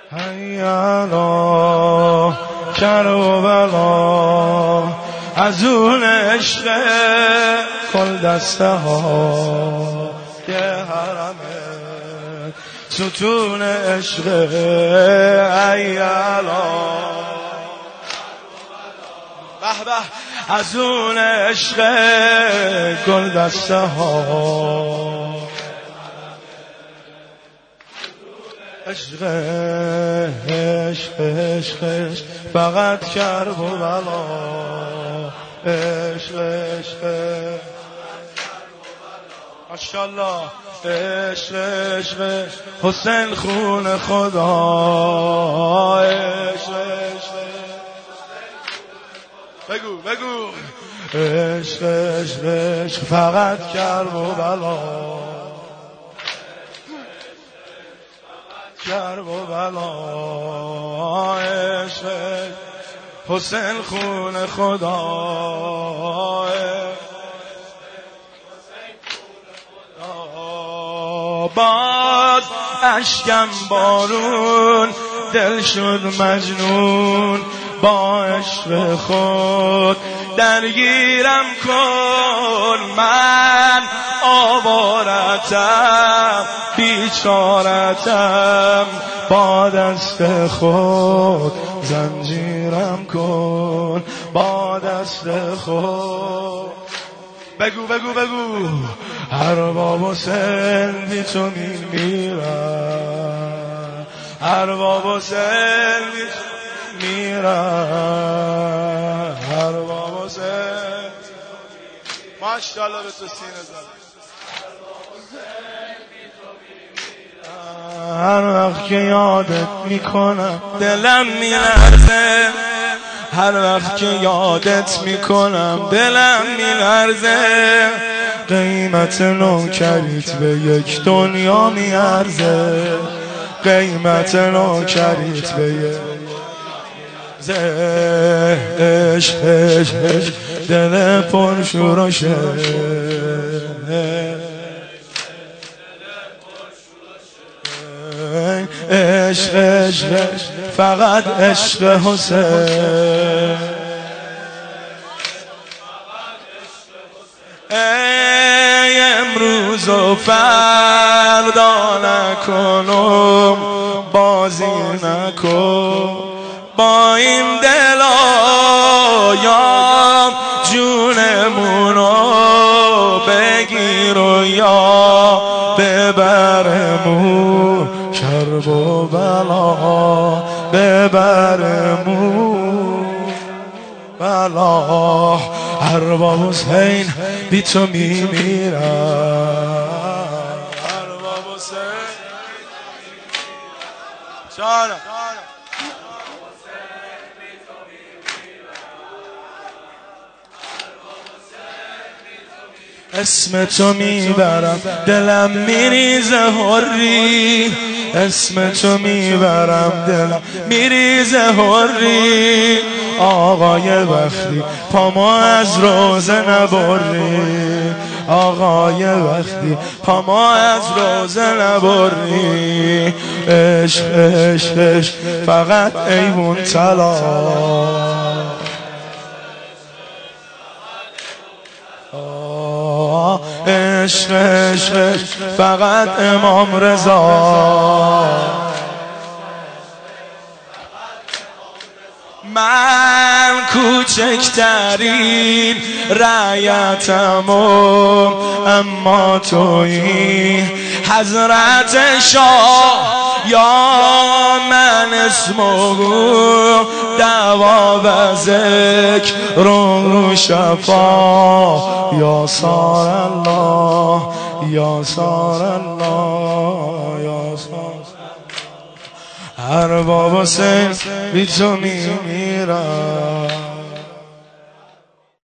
هیالا کربلا از اون عشق کل دسته ها که حرمه ستون عشق هیالا به به از اون عشق گل دسته ها عشق عشق عشق عشق فقط کرب و بلا عشق عشق ماشاءالله عشق عشق حسین خون خدا عشق عشق بگو بگو عشق عشق عشق فقط کرب و بلا کرب و بلا عشق حسین خون خدا باز اشکم بارون دل شد مجنون با عشق خود درگیرم کن من آوارتم بیچارتم با دست خود زنجیرم کن با دست خود بگو بگو بگو ارباب حسین بی تو میمیرم ارباب حسین بی تو میمیرم ارباب حسین ماشاءالله به تو سینه زد هر وقت که یادت میکنم دلم میلرزه هر وقت که یادت میکنم دلم میلرزه قیمت نوکریت به یک دنیا میارزه قیمت نوکریت به یک عشق عشق دل پرشورشه عشق عشق فقط عشق حسین ای امروز و فردا نکنم بازی نکن با این دلایم جونمونو بگیر و یا ببرمون کرب و بلا ببرمون بلا ارباب حسین بی تو میمیرم ارباب حسین جانم اسم تو میبرم دلم میریزه حری اسم تو میبرم دلم میریزه حری آقای وقتی پاما از روزه نبری آقای وقتی پاما از روزه نبری عشق عشق عشق فقط ایوون طلا عشق عشق فقط امام رضا من کوچکترین رعیتم اما تویی حضرت شاه یا من اسمه دعوا و ذکر رو شفا یا سار الله یا سار الله یا سار ارباب حسین بی تو میمیرم